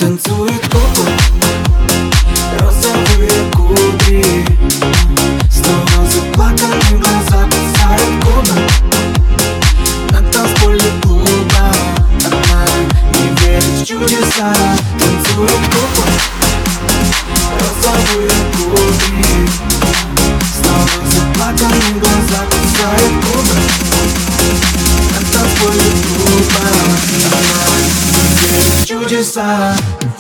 Танцует кукла, розовые кудри. Снова заплаканы глаза, кусает губы. На танцполе клуба она не верит в чудеса. Танцует кукла, розовые кудри. Снова заплаканы глаза, кусает губы. На танцполе клуба она не верит в чудеса.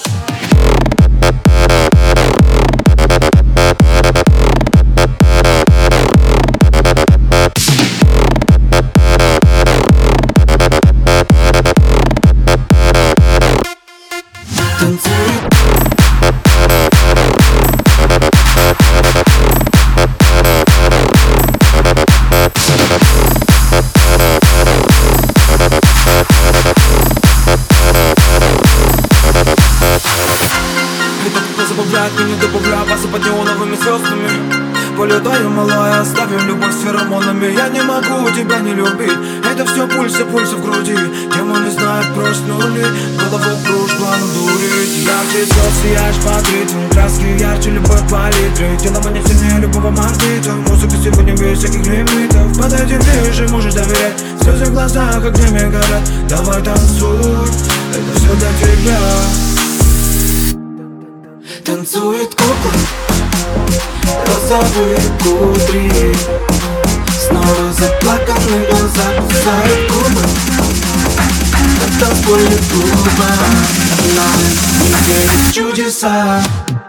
Забавлять меня, добавляя базы под неоновыми звездами. Полетаю, малая, оставим любовь с феромонами. Я не могу тебя не любить. Это все пульсы в груди. Тема не знает проснули. Голову кружбан дурить. Ярче звезд сияешь под ритм. Краски ярче любой палитры. Тело манит сильнее любого морбита. Музыка сегодня без всяких лимитов. Подойди ближе, можешь доверять. Слезы в глазах огнями горят. Давай танцуй, это все для тебя. Танцует кукла, розовые кудри. Снова заплаканы глаза, кусает губы. На танцполе клуба она не верит в чудеса.